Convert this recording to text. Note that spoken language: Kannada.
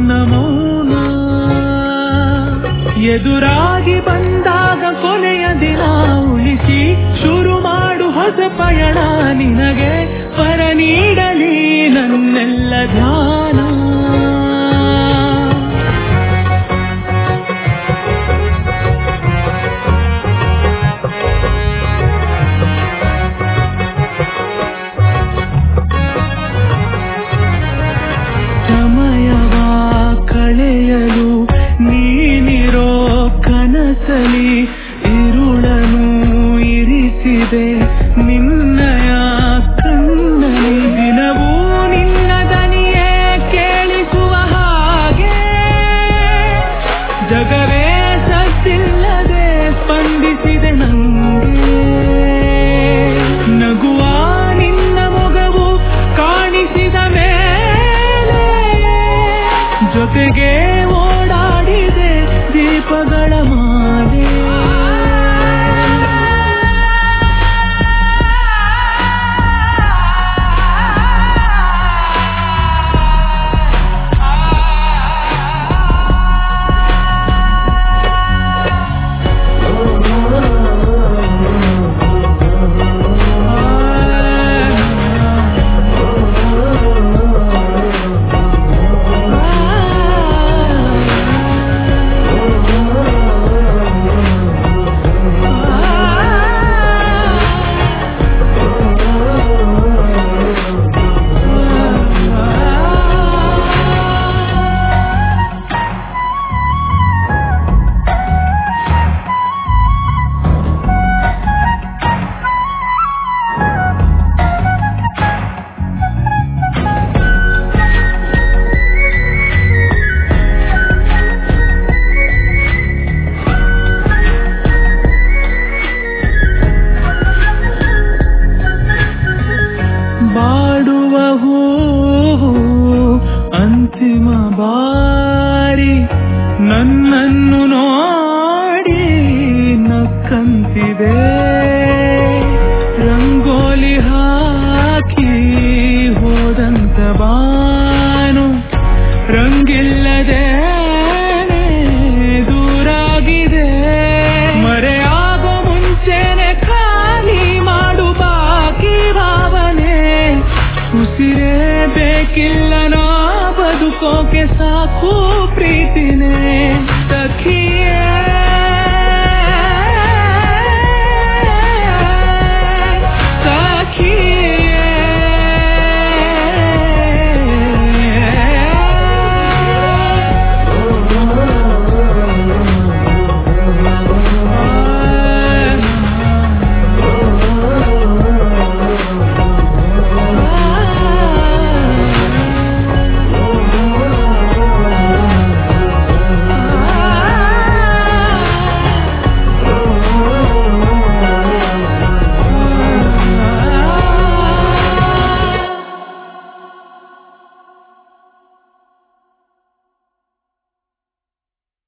ನಿನ್ನ ಮೌನ ಎದುರಾಗಿ ಬಂದಾಗ ಕೊನೆಯ ದಿನ ಉಳಿಸಿ ಶುರು ಮಾಡು ಹೊಸ ಪಯಣ ನಿನಗೆ ಪರ ನೀಡಲಿ ನನ್ನೆಲ್ಲ ಧ್ಯಾನ ಸಮಯವ ಕಳೆಯಲು ನೀನಿರೋ ಕನಸಲಿ ಇರುಳನು ಇರಿಸಿದೆ ನಿನ್ನಯ ಕಣ್ಣಲಿ ದಿನವೂ ನಿನ್ನ ದನಿಯೇ ಕೇಳಿಸುವ ಹಾಗೆ ಜಗವೇ ಸತ್ತಿಲ್ಲದೆ ಸ್ಪಂದಿಸಿದೆ ನಂಗೆ ನಗುವ ನಿನ್ನ ಮೊಗವು ಕಾಣಿಸಿದ ಮೇಲೆ ಜೊತೆಗೆ ಓಡಾಡಿದೆ ದೀಪಗಳ ಮಾಲೆ ಬಾಡುವ ಹೂವು ಅಂತಿಮ ಬಾರಿ ನನ್ನನ್ನು ನೋಡಿ ನಕ್ಕಂತಿದೆ ರಂಗೋಲಿ ಹಾಕಿ ಹೋದಂತ ಬಾನು ರಂಗಿಲ್ಲದೆ ದೂರಾಗಿದೆ ಮರೆಯಾಗೋ ಮುಂಚೆನೆ ಖಾಲಿ ಮಾಡು ಬಾಕಿ ಭಾವನೆ ಉಸಿರೇ ಬೇಕಿಲ್ಲ ನಾ ಬದುಕೋಕೆ ಸಾಕು ಪ್ರೀತಿನೇ ಸಖಿ